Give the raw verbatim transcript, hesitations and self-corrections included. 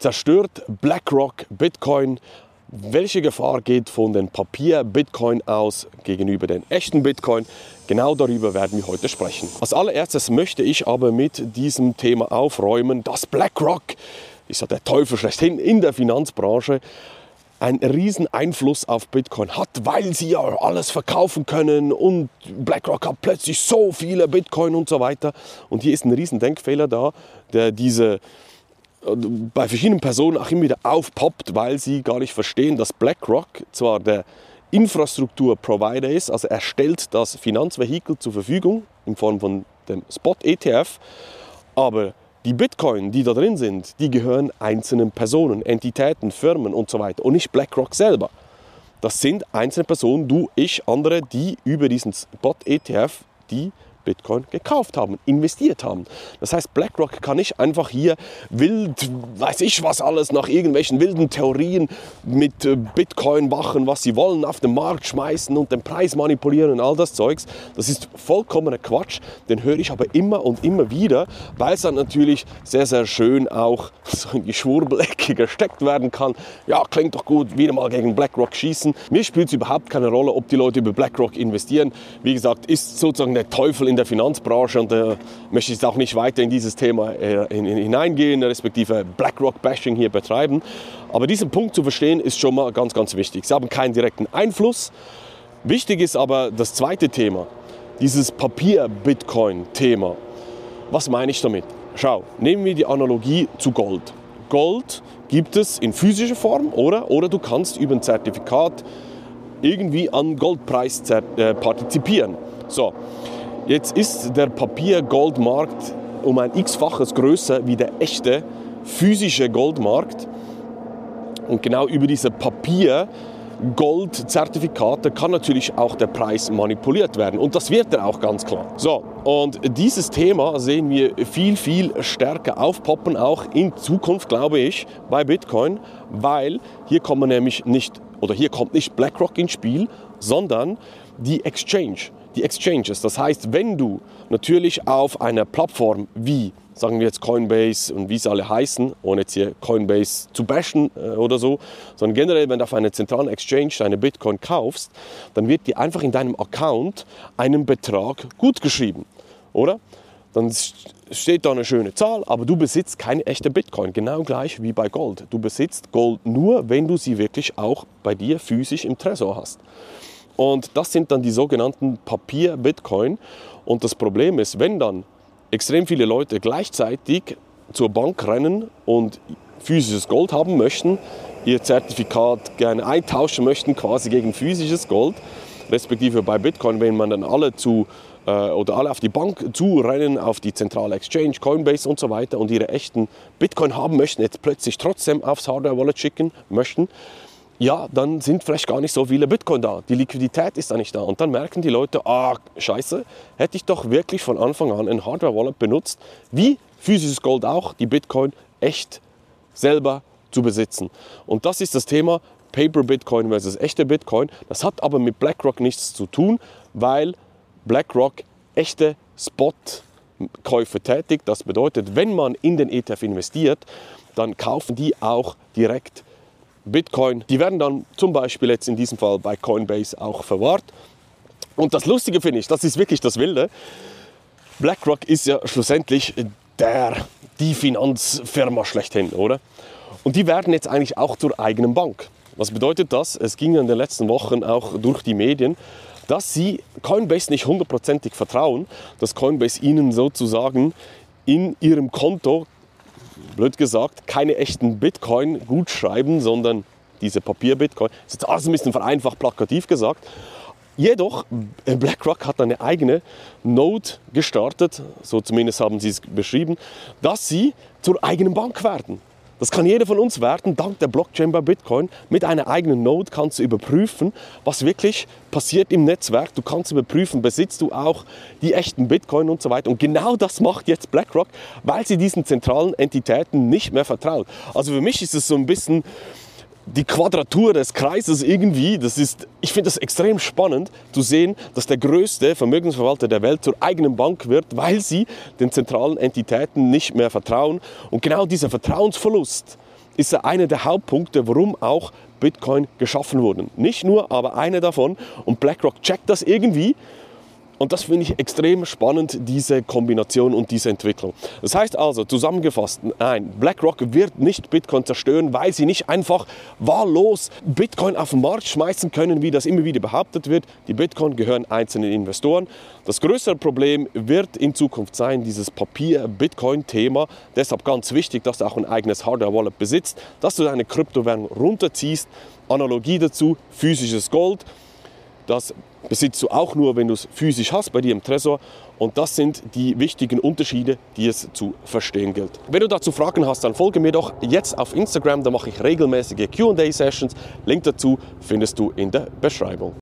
Zerstört BlackRock Bitcoin? Welche Gefahr geht von den Papier-Bitcoin aus gegenüber den echten Bitcoin? Genau darüber werden wir heute sprechen. Als allererstes möchte ich aber mit diesem Thema aufräumen, dass BlackRock, ist ja der Teufel schlechthin in der Finanzbranche, einen riesen Einfluss auf Bitcoin hat, weil sie ja alles verkaufen können und BlackRock hat plötzlich so viele Bitcoin und so weiter. Und hier ist ein riesen Denkfehler da, der diese bei verschiedenen Personen auch immer wieder aufpoppt, weil sie gar nicht verstehen, dass BlackRock zwar der Infrastrukturprovider ist, also er stellt das Finanzvehikel zur Verfügung in Form von dem Spot-E T F, aber die Bitcoin, die da drin sind, die gehören einzelnen Personen, Entitäten, Firmen und so weiter und nicht BlackRock selber. Das sind einzelne Personen, du, ich, andere, die über diesen Spot-E T F die Bitcoin gekauft haben, investiert haben. Das heißt, BlackRock kann nicht einfach hier wild, weiß ich was alles, nach irgendwelchen wilden Theorien mit Bitcoin machen, was sie wollen, auf den Markt schmeißen und den Preis manipulieren und all das Zeugs. Das ist vollkommener Quatsch, den höre ich aber immer und immer wieder, weil es dann natürlich sehr, sehr schön auch so in die Schwurbelecke gesteckt werden kann. Ja, klingt doch gut, wieder mal gegen BlackRock schießen. Mir spielt es überhaupt keine Rolle, ob die Leute über BlackRock investieren. Wie gesagt, ist sozusagen der Teufel in der Finanzbranche und äh, möchte ich jetzt auch nicht weiter in dieses Thema äh, in, in, hineingehen, respektive BlackRock-Bashing hier betreiben. Aber diesen Punkt zu verstehen ist schon mal ganz, ganz wichtig. Sie haben keinen direkten Einfluss. Wichtig ist aber das zweite Thema, dieses Papier-Bitcoin-Thema. Was meine ich damit? Schau, nehmen wir die Analogie zu Gold. Gold gibt es in physischer Form, oder? Oder du kannst über ein Zertifikat irgendwie an Goldpreis äh, partizipieren. So. Jetzt ist der Papier-Goldmarkt um ein x-faches größer wie der echte physische Goldmarkt. Und genau über diese Papier-Gold-Zertifikate kann natürlich auch der Preis manipuliert werden. Und das wird er auch ganz klar. So, und dieses Thema sehen wir viel, viel stärker aufpoppen, auch in Zukunft, glaube ich, bei Bitcoin, weil hier kommen nämlich nicht, oder hier kommt nicht BlackRock ins Spiel, sondern die Exchange. Die Exchanges. Das heißt, wenn du natürlich auf einer Plattform wie, sagen wir jetzt Coinbase und wie sie alle heißen, ohne jetzt hier Coinbase zu bashen äh, oder so, sondern generell, wenn du auf einer zentralen Exchange deine Bitcoin kaufst, dann wird dir einfach in deinem Account einen Betrag gutgeschrieben, oder? Dann steht da eine schöne Zahl, aber du besitzt keine echte Bitcoin, genau gleich wie bei Gold. Du besitzt Gold nur, wenn du sie wirklich auch bei dir physisch im Tresor hast. Und das sind dann die sogenannten Papier-Bitcoin. Und das Problem ist, wenn dann extrem viele Leute gleichzeitig zur Bank rennen und physisches Gold haben möchten, ihr Zertifikat gerne eintauschen möchten, quasi gegen physisches Gold, respektive bei Bitcoin, wenn man dann alle zu äh, oder alle auf die Bank zurennen, auf die zentrale Exchange, Coinbase und so weiter und ihre echten Bitcoin haben möchten, jetzt plötzlich trotzdem aufs Hardware-Wallet schicken möchten, ja, dann sind vielleicht gar nicht so viele Bitcoin da. Die Liquidität ist da nicht da. Und dann merken die Leute, ah, scheiße, hätte ich doch wirklich von Anfang an ein Hardware-Wallet benutzt, wie physisches Gold auch, die Bitcoin echt selber zu besitzen. Und das ist das Thema Paper-Bitcoin versus echte Bitcoin. Das hat aber mit BlackRock nichts zu tun, weil BlackRock echte Spot-Käufe tätigt. Das bedeutet, wenn man in den E T F investiert, dann kaufen die auch direkt Bitcoin. Die werden dann zum Beispiel jetzt in diesem Fall bei Coinbase auch verwahrt. Und das Lustige finde ich, das ist wirklich das Wilde, BlackRock ist ja schlussendlich der, die Finanzfirma schlechthin, oder? Und die werden jetzt eigentlich auch zur eigenen Bank. Was bedeutet das? Es ging in den letzten Wochen auch durch die Medien, dass sie Coinbase nicht hundertprozentig vertrauen, dass Coinbase ihnen sozusagen in ihrem Konto, blöd gesagt, keine echten Bitcoin gut schreiben, sondern diese Papier-Bitcoin. Das ist jetzt alles ein bisschen vereinfacht, plakativ gesagt. Jedoch, BlackRock hat eine eigene Node gestartet, so zumindest haben sie es beschrieben, dass sie zur eigenen Bank werden. Das kann jeder von uns werden, dank der Blockchain bei Bitcoin. Mit einer eigenen Node kannst du überprüfen, was wirklich passiert im Netzwerk. Du kannst überprüfen, besitzt du auch die echten Bitcoin und so weiter. Und genau das macht jetzt BlackRock, weil sie diesen zentralen Entitäten nicht mehr vertraut. Also für mich ist es so ein bisschen die Quadratur des Kreises irgendwie. Das ist, ich finde das extrem spannend zu sehen, dass der größte Vermögensverwalter der Welt zur eigenen Bank wird, weil sie den zentralen Entitäten nicht mehr vertrauen. Und genau dieser Vertrauensverlust, ist er einer der Hauptpunkte, warum auch Bitcoin geschaffen wurde. Nicht nur, aber einer davon. Und BlackRock checkt das irgendwie. Und das finde ich extrem spannend, diese Kombination und diese Entwicklung. Das heißt also, zusammengefasst, nein, BlackRock wird nicht Bitcoin zerstören, weil sie nicht einfach wahllos Bitcoin auf den Markt schmeißen können, wie das immer wieder behauptet wird. Die Bitcoin gehören einzelnen Investoren. Das größere Problem wird in Zukunft sein, dieses Papier-Bitcoin-Thema. Deshalb ganz wichtig, dass du auch ein eigenes Hardware-Wallet besitzt, dass du deine Kryptowährung runterziehst. Analogie dazu, physisches Gold. Das besitzt du auch nur, wenn du es physisch hast, bei dir im Tresor. Und das sind die wichtigen Unterschiede, die es zu verstehen gilt. Wenn du dazu Fragen hast, dann folge mir doch jetzt auf Instagram. Da mache ich regelmäßige Q und A-Sessions. Link dazu findest du in der Beschreibung.